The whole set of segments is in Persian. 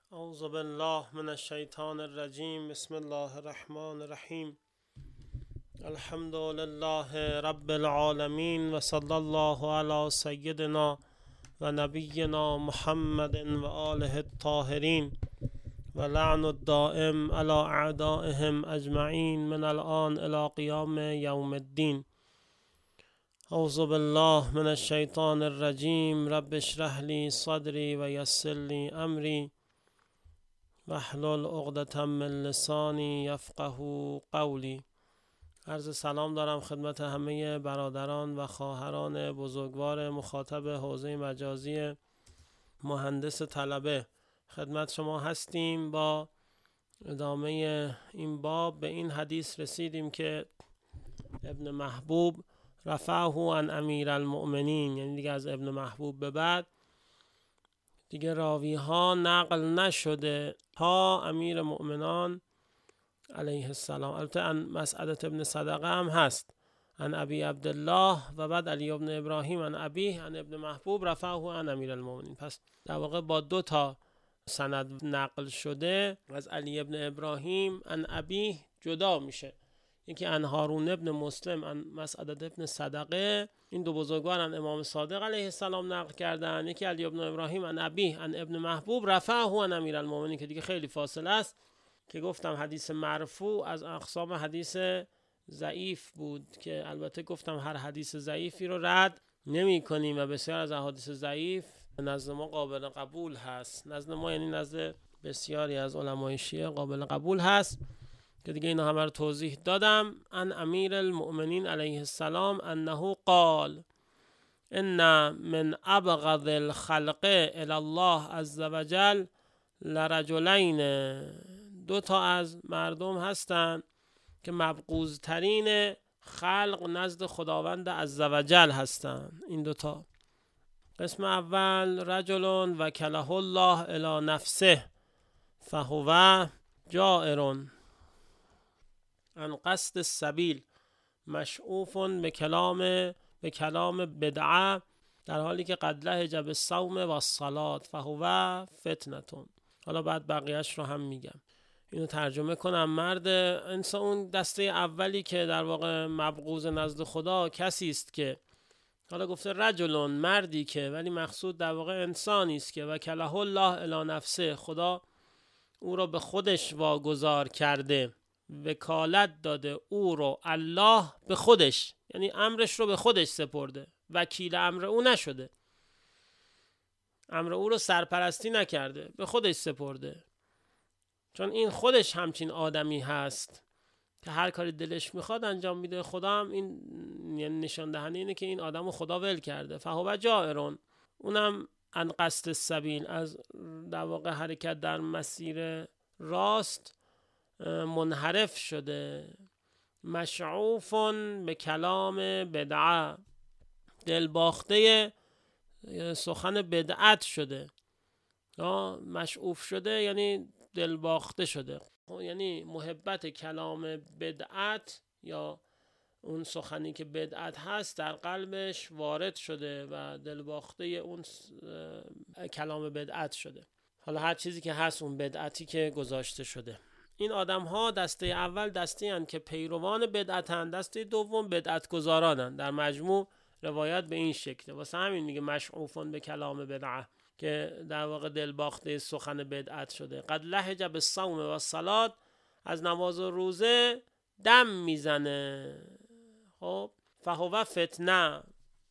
اعوذ بالله من الشیطان الرجیم. بسم الله الرحمن الرحیم. الحمد لله رب العالمین و صلی الله علی سیدنا و نبینا محمد و آله الطاهرین و لعن الدائم علی اعدائهم اجمعین من الان الی قیام یوم الدین. اعوذ بالله من الشیطان الرجیم. رب اشرح لی صدری و یسر لی امری واحلل عقدة من لسانی یفقهوا قولی. عرض سلام دارم خدمت همه برادران و خواهران بزرگوار مخاطب حوزه مجازی مهندس طلبه. خدمت شما هستیم. با ادامه این باب به این حدیث رسیدیم که ابن محبوب رفعه عن امیر المؤمنین، یعنی دیگه از ابن محبوب به بعد دیگه راوی ها نقل نشده تا امیر مؤمنان علیه السلام. البته ان مسعدة ابن صدقه هم هست عن ابی عبدالله و بعد علی ابن ابراهیم عن ابیه عن ابن محبوب رفعه عن امیر المؤمنین. پس در واقع با دو تا سند نقل شده از علی ابن ابراهیم عن ابیه جدا میشه. یکی عن هارون ابن مسلم عن مسعدة ابن صدقه، این دو بزرگوار عن امام صادق علیه السلام نقل کردن. یکی علی ابن ابراهیم عن ابیه عن ابن محبوب رفعه عن امیر المؤمنین که دیگه خیلی فاصله است، که گفتم حدیث مرفوع از اقسام حدیث ضعیف بود که البته گفتم هر حدیث ضعیفی رو رد نمی کنیم و بسیار از احادیث ضعیف نزد ما قابل قبول هست. نزد ما یعنی نزد بسیاری از علمای شیعه قابل قبول هست که دیگه اینا همه رو توضیح دادم. ان امیر المؤمنین علیه السلام انه قال ان من ابغض الخلق الی الله عز وجل لرجلین، دو تا از مردم هستند که مبغوض ترین خلق نزد خداوند عز وجل هستند. این دو تا، قسم اول رجل وکله الله الی نفسه فهو جائر عن قصد السبیل مشعوف به کلام بدعه در حالی که قد لهج بالصوم و الصلاة فهو فتنه. حالا بعد بقیهش رو هم میگم. اینو ترجمه کنم. مرد انسان، اون دسته اولی که در واقع مبغوض نزد خدا کسی است که حالا گفته رجلون، مردی که، ولی مقصود در واقع انسانی است که وکله الله الی نفسه، خدا او را به خودش واگذار کرده، وکالت داده او رو الله به خودش، یعنی امرش رو به خودش سپرده، وکیل امر او نشده، امر او رو سرپرستی نکرده، به خودش سپرده. چون این خودش همچین آدمی هست که هر کاری دلش میخواد انجام میده. خدا هم این یعنی نشان دهنده اینه که این آدمو خدا ول کرده. فهو جائر، اونم عن قصد السبیل، از در واقع حرکت در مسیر راست منحرف شده. مشعوف به کلام بدعه، دلباخته سخن بدعت شده. مشعوف شده یعنی دلباخته شده، یعنی محبت کلام بدعت یا اون سخنی که بدعت هست در قلبش وارد شده و دلباخته اون کلام بدعت شده. حالا هر چیزی که هست اون بدعتی که گذاشته شده. این آدم ها دسته اول دسته هستند که پیروان بدعت هستند، دسته دوم بدعت گذارانند. در مجموع روایت به این شکله. واسه همین میگه مشعوفون به کلام بدعه، که در واقع دلباخته سخن بدعت شده. قد لهج بالصوم و الصلاة، از نماز و روزه دم میزنه. خب فهو فتنه،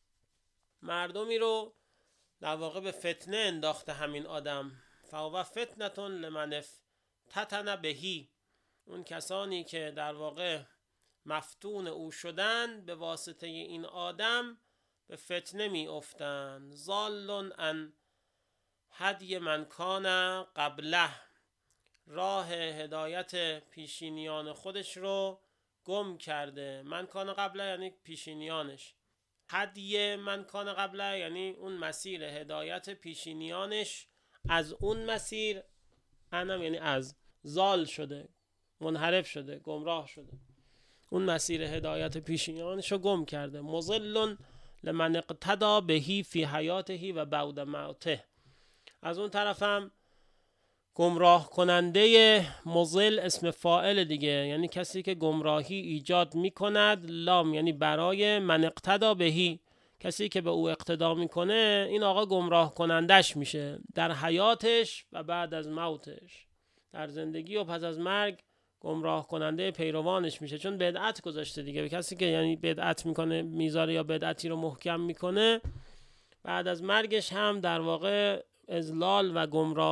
مردمی رو در واقع به فتنه انداخته همین آدم. فهو فتنه لمن افتتن بهی، اون کسانی که در واقع مفتون او شدن به واسطه این آدم به فتنه می افتن. ضال عن هدی من کان قبله، راه هدایت پیشینیان خودش رو گم کرده. من کان قبله یعنی پیشینیانش، هدی من کان قبله یعنی اون مسیر هدایت پیشینیانش از اون مسیر، انم یعنی از، ضال شده، منحرف شده، گمراه شده، اون مسیر هدایت پیشینیانش رو گم کرده. مضل لمن اقتدی بهی فی حیاته و بعد موته، از اون طرف هم گمراه کننده مضل اسم فاعل دیگه، یعنی کسی که گمراهی ایجاد میکند. لام یعنی برای، من اقتدا بهی، کسی که به او اقتدا میکنه این آقا گمراه کنندش میشه در حیاتش و بعد از موتش، در زندگی و پس از مرگ گمراه کننده پیروانش میشه، چون بدعت گذاشته دیگه. به کسی که یعنی بدعت میکنه میذاره یا بدعتی رو محکم میکنه، بعد از مرگش هم در واقع اضلال و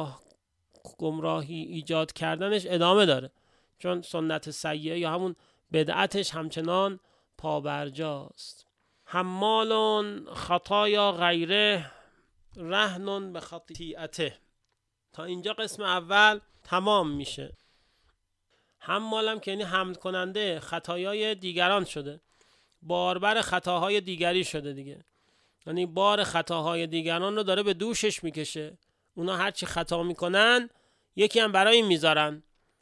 گمراهی ایجاد کردنش ادامه داره، چون سنت سیئه یا همون بدعتش همچنان پابرجاست. حمال خطایا غیره رهن به خطیئته. تا اینجا قسم اول تمام میشه. حمالم که یعنی حمل کننده خطایای دیگران شده، باربر خطاهای دیگری شده دیگه، یعنی بار خطاهای دیگران رو داره به دوشش میکشه. اونا هرچی خطا میکنن یکی هم برای این میذارن،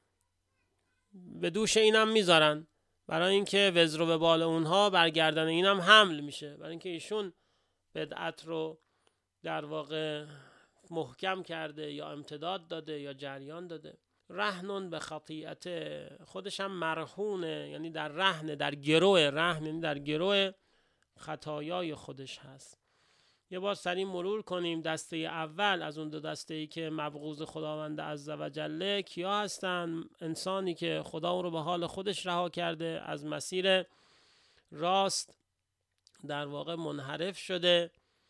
به دوش اینم میذارن، برای اینکه وزر و وبال اونها برگردن اینم حمل میشه، برای اینکه ایشون بدعت رو در واقع محکم کرده یا امتداد داده یا جریان داده. رهن به خطیئت، خودش هم مرهونه، یعنی در رهن، در گروه، رهن یعنی در گروه خطایای خودش هست. یه بار سریع مرور کنیم. دسته اول از اون دو دسته‌ای که مبغوض خداوند عزوجل کیا هستن؟ انسانی که خدا اون رو به حال خودش رها کرده، از مسیر راست در واقع منحرف شده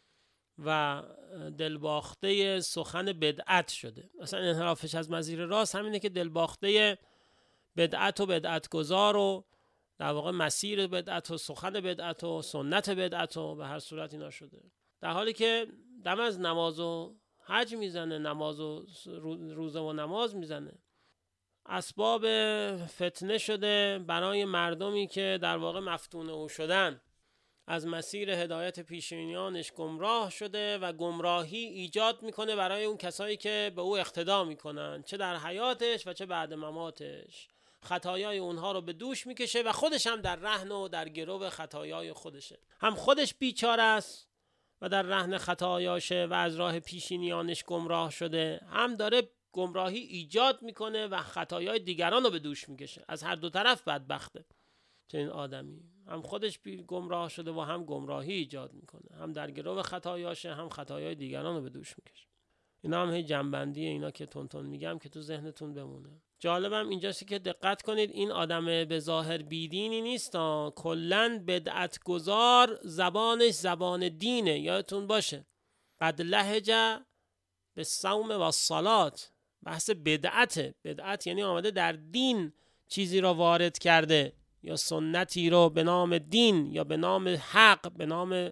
و دلباخته سخن بدعت شده. مثلا انحرافش از مسیر راست همینه که دلباخته بدعت و بدعتگزار و در واقع مسیر بدعت و سخن بدعت و سنت بدعت و به هر صورت اینا شده، در حالی که دم از نماز و حج میزنه، نماز و روزه و نماز میزنه. اسباب فتنه شده برای مردمی که در واقع مفتون او شدن، از مسیر هدایت پیشینیانش گمراه شده و گمراهی ایجاد میکنه برای اون کسایی که به او اقتدا میکنن، چه در حیاتش و چه بعد مماتش. خطایای اونها رو به دوش میکشه و خودش هم در رهن و در گرو خطایای خودشه. هم خودش بیچاره است و در رهن خطایاشه و از راه پیشینیانش گمراه شده، هم داره گمراهی ایجاد میکنه و خطایای دیگران رو به دوش میکشه. از هر دو طرف بدبخته چنین آدمی، هم خودش گمراه شده و هم گمراهی ایجاد میکنه، هم در گرو خطایاشه هم خطایای دیگران رو به دوش میکشه. اینا هم هی جنبندیه، اینا که تون میگم که تو ذهنتون بمونه. جالبم اینجاست که دقت کنید، این آدم به ظاهر بیدینی نیست، کلن بدعت گذار، زبانش زبان دینه. یادتون باشه قد لهجه به صوم و صلات، بحث بدعته. بدعت یعنی آمده در دین چیزی را وارد کرده یا سنتی رو به نام دین یا به نام حق، به نام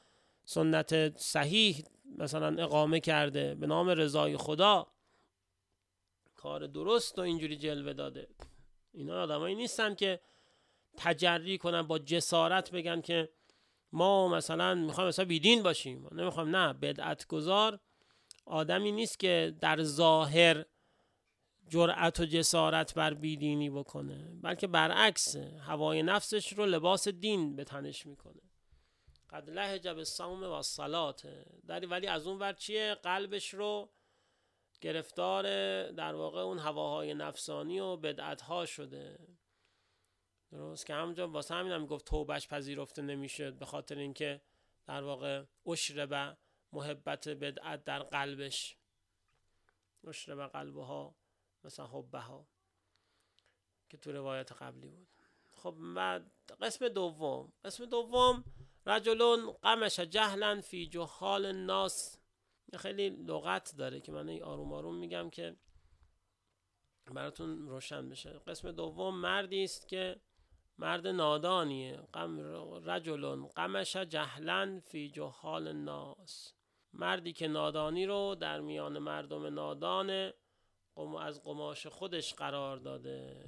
سنت صحیح مثلا اقامه کرده، به نام رضای خدا کار درست و اینجوری جلوه داده. اینا آدمایی نیستن که تجری کنن با جسارت بگن که ما مثلا میخوایم مثلا بیدین باشیم، نمیخوایم. نه، بدعت گذار آدمی نیست که در ظاهر جرأت و جسارت بر بیدینی بکنه، بلکه برعکس، هوای نفسش رو لباس دین به تنش میکنه. قد لهج بالصوم و الصلات، ولی از اون ور چیه؟ قلبش رو گرفتار در واقع اون هواهای نفسانی و بدعت‌ها شده. درست که همونجا واسه همین هم گفت توبهش پذیرفته نمیشه، به خاطر اینکه در واقع اشرب محبت بدعت در قلبش، اشرب قلبها مثلا حبها که تو روایت قبلی بود. خب بعد قسم دوم رجلون قمش جهلا فی جهال الناس. خیلی لغت داره که من آروم آروم میگم که براتون روشن بشه. قسم دوم مردی است که مرد نادانیه. رجلون قمش جهلا فی جهال الناس، مردی که نادانی رو در میان مردم نادان از قماش خودش قرار داده.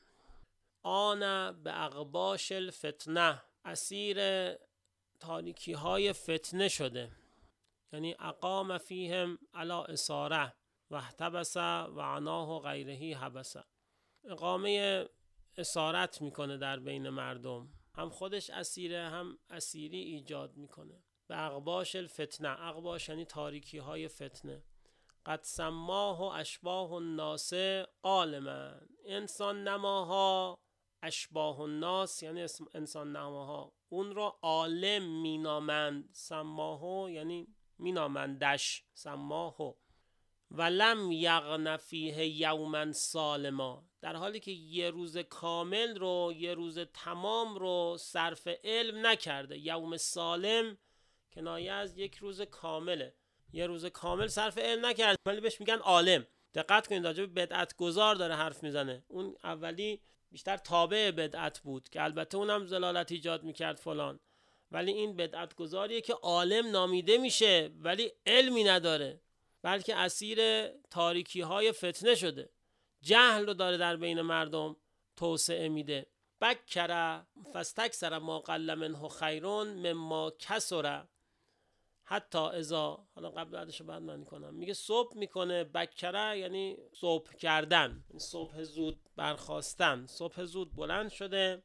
آن به اغباش الفتنه، اسیر تاریکی های فتنه شده، یعنی اقام فیهم علی اساره و احتبس و عناه غیرهی حبس. اقامه اسارت میکنه در بین مردم، هم خودش اسیره هم اسیری ایجاد میکنه. به اغباش الفتنه، اغباش یعنی تاریکی های فتنه. قد سماه اشباه الناس عالما. انسان نماها اشباه الناس یعنی انسان نماها اون را عالم مینامند. سماه یعنی مینامندش، سماه. ولم یغن فیه یوما سالما، در حالی که یه روز کامل رو، یه روز تمام رو صرف علم نکرده. یوم سالم کنایه از یک روز کامله، یه روز کامل صرف علم نکرده ولی بهش میگن عالم. دقت کنید راجع به بدعت گذار داره حرف میزنه. اون اولی بیشتر تابع بدعت بود که البته اونم ضلالت ایجاد میکرد فلان، ولی این بدعت گذاریه که عالم نامیده میشه ولی علمی نداره، بلکه اسیر تاریکی های فتنه شده، جهل رو داره در بین مردم توسعه میده. بکر فاستکثر ما قل منه خیرون مما کثر حتی اذا، حالا قبل بعدش رو بعد معنی کنم. میگه صبح میکنه، بکره یعنی صبح کردن، صبح زود برخاستن، صبح زود بلند شده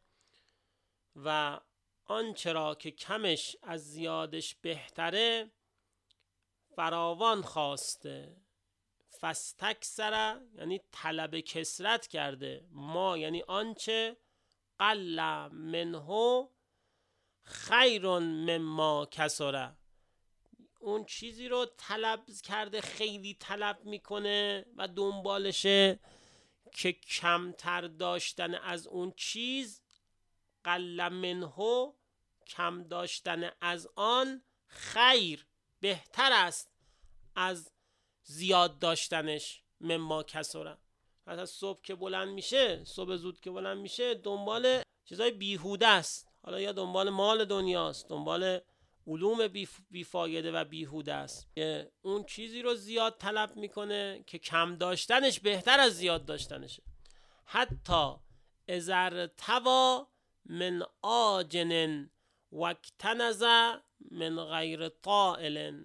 و آنچه را که کمش از زیادش بهتره فراوان خواسته. فاستکثر یعنی طلب کثرت کرده، ما یعنی آنچه قل منه خیر مما کثر، اون چیزی رو طلب کرده، خیلی طلب میکنه و دنبالشه که کمتر داشتن از اون چیز، قل منه کم داشتن از آن، خیر بهتر است از زیاد داشتنش، مما کثر. پس از صبح که بلند میشه، صبح زود که بلند میشه دنبال چیزای بیهوده است، حالا یا دنبال مال دنیاست، دنبال علوم بیفایده و بیهوده است، که اون چیزی رو زیاد طلب میکنه که کم داشتنش بهتر از زیاد داشتنشه. حتی اذا توا من آجن واکتنز من غیر طائل.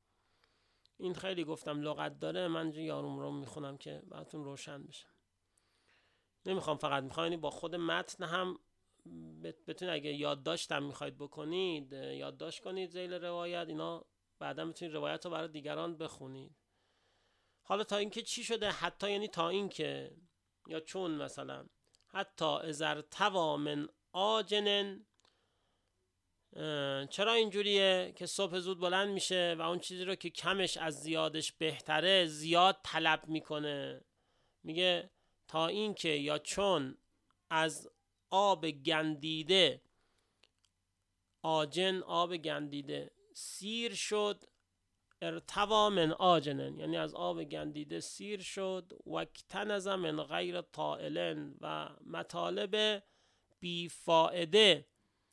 این خیلی گفتم لغت داره، من یارم رو میخونم که براتون روشن بشه. نمیخوام فقط، میخوام با خود متن هم بتونید، اگه یادداشتم میخواید بکنید یادداشت کنید ذیل روایت، اینا بعدا میتونید روایت رو برای دیگران بخونید. حالا تا اینکه چی شده، حتی یعنی تا اینکه، یا چون مثلا حتی اذا توا من آجن، چرا اینجوریه که صبح زود بلند میشه و اون چیزی رو که کمش از زیادش بهتره زیاد طلب میکنه. میگه تا این که، یا چون از آب گندیده، آجن آب گندیده، سیر شد، ارتوا من آجنن یعنی از آب گندیده سیر شد، واکتنز من غیر طائلن و مطالب بیفائده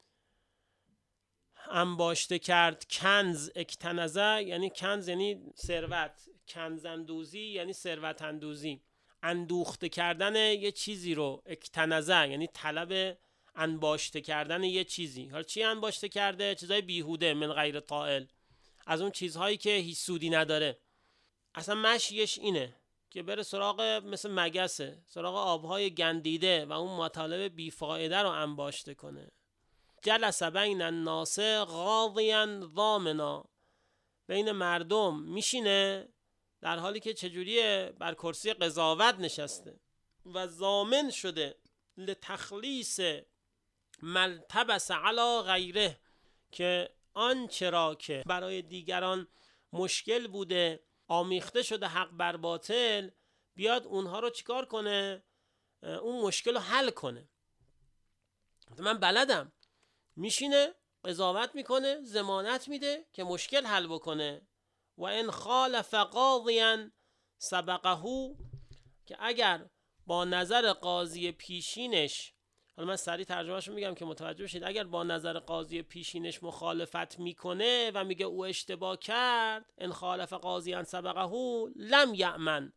انباشته کرد. کنز اکتنزه یعنی کنز یعنی ثروت، کنز اندوزی یعنی ثروت اندوزی، اندوخته کردن یه چیزی رو. اکتنزه یعنی طلب انباشته کردن یه چیزی. حالا چی انباشته کرده؟ چیزای بیهوده، من غیر طائل، از اون چیزهایی که هیچ سودی نداره. اصلا مشیش اینه که بره سراغ، مثل مگسه، سراغ آبهای گندیده و اون مطالب بیفایده رو انباشته کنه. جلس بین الناس غاضیا ضامنا، بین مردم میشینه در حالی که چجوریه؟ بر کرسی قضاوت نشسته و ضامن شده لتخلیص ملتبس علی غیره، که آنچه را که برای دیگران مشکل بوده، آمیخته شده حق بر باطل، بیاد اونها رو چیکار کنه؟ اون مشکل رو حل کنه. من بلدم، میشینه قضاوت میکنه، ضمانت میده که مشکل حل بکنه. و ان خالف قاضیا سبقه، که اگر با نظر قاضی پیشینش، حالا من سریع ترجمهشو میگم که متوجه بشید، اگر با نظر قاضی پیشینش مخالفت میکنه و میگه او اشتباه کرد، ان خالف قاضیا سبقه لم یأمن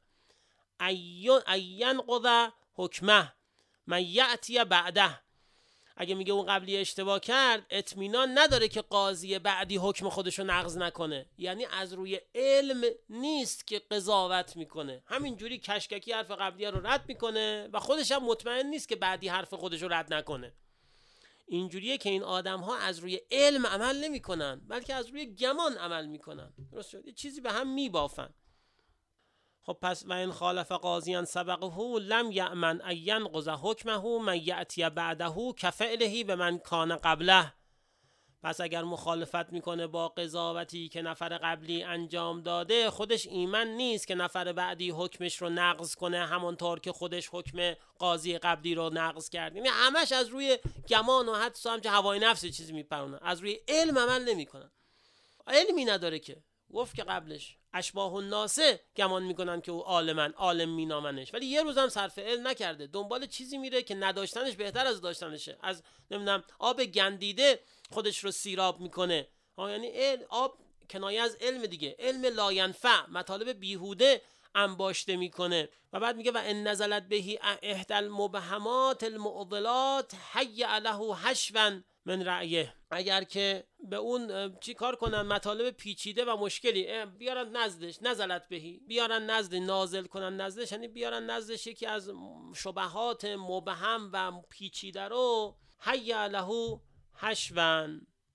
اینقض حکمه من یأتی بعده، اگه میگه اون قبلی اشتباه کرد اطمینان نداره که قاضی بعدی حکم خودشو نقض نکنه. یعنی از روی علم نیست که قضاوت میکنه، همینجوری کشککی حرف قبلی رو رد میکنه و خودش هم مطمئن نیست که بعدی حرف خودشو رد نکنه. اینجوریه که این آدم ها از روی علم عمل نمیکنن، بلکه از روی گمان عمل میکنن. درست شد؟ یه چیزی به هم میبافن. خب پس و این خالف قاضیان سبقه لم یأمن ان ینقض حکمه من یأتی بعده کفعله به من کان قبله. پس اگر مخالفت میکنه با قضاوتی که نفر قبلی انجام داده، خودش ایمن نیست که نفر بعدی حکمش رو نقض کنه همونطور که خودش حکم قاضی قبلی رو نقض کرد. یعنی همش از روی گمان و حدس و همچه هوای نفس چیزی میپرونه، از روی علم عمل نمیکنن. علمی نداره که گفت که قبلش اشباه الناس گمان میکنن که او عالم مینامنش، ولی یه روزم صرف علم نکرده، دنبال چیزی میره که نداشتنش بهتر از داشتنشه. از نمیدونم آب گندیده خودش رو سیراب میکنه. یعنی آب کنایه از علم دیگه، علم لا ینفع، مطالب بیهوده انباشته میکنه. و بعد میگه و ان نزلت بهی احدى المبهمات المعضلات هیأ له حشوا من رأیه. اگر که به اون چی کار کنن، مطالب پیچیده و مشکلی بیارن نزدش، نزلت بهی، بیارن نزد، نازل کنن نزدش، یعنی بیارن نزدش یکی از شبهات مبهم و پیچیده رو، هیأ له حشوا،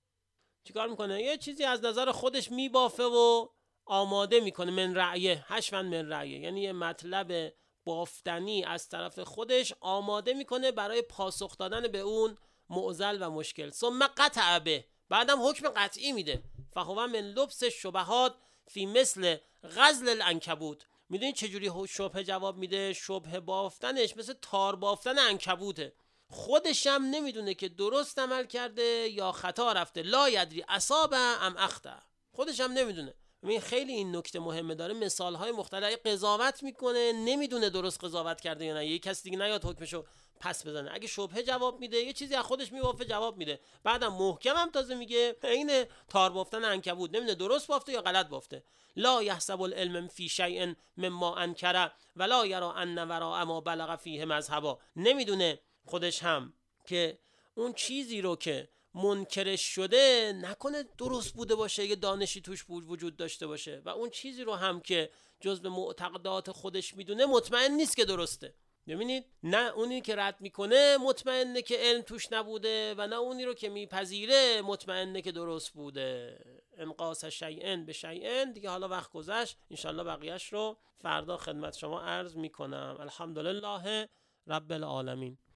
چی کار میکنه؟ یه چیزی از نظر خودش میبافه و آماده میکنه. من رأیه، حشوا من رأیه، یعنی یه مطلب بافتنی از طرف خودش آماده میکنه برای پاسخ دادن به اون معضل و مشکل. ثم قطع به، بعدم حکم قطعی میده. فهو من لبس شبهات فی مثل غزل العنکبوت. میدونی چجوری شبهه جواب میده؟ شبهه بافتنش مثل تار بافتن عنکبوته. خودش هم نمیدونه که درست عمل کرده یا خطا رفته. لا یدری اصاب ام اخطا، خودش هم نمیدونه. ببین خیلی این نکته مهمه، داره مثالهای مختلف قضاوت میکنه، نمیدونه درست قضاوت کرده یا نه. یه کس دیگه نیاد حکمشو پس بزنه. اگه شبهه جواب میده، یه چیزی از خودش میوافه جواب میده، بعدم محکم هم تازه میگه عین تار بافتن عنکبوت، نمیدونه درست بافته یا غلط بافته. لا یحسب العلم فی شیء مما انکر ولا یرى ان وراء ما بلغ فیه مذهبا. نمیدونه خودش هم که اون چیزی رو که منکرش شده نکنه درست بوده باشه، یه دانشی توش وجود داشته باشه، و اون چیزی رو هم که جزء معتقدات خودش میدونه مطمئن نیست که درسته. ببینید، نه اونی که رد میکنه مطمئنه که علم توش نبوده، و نه اونی رو که میپذیره مطمئنه که درست بوده. انقاص شیئا به شیئا دیگه. حالا وقت گذشت، انشالله بقیهش رو فردا خدمت شما عرض میکنم. الحمدلله رب العالمین.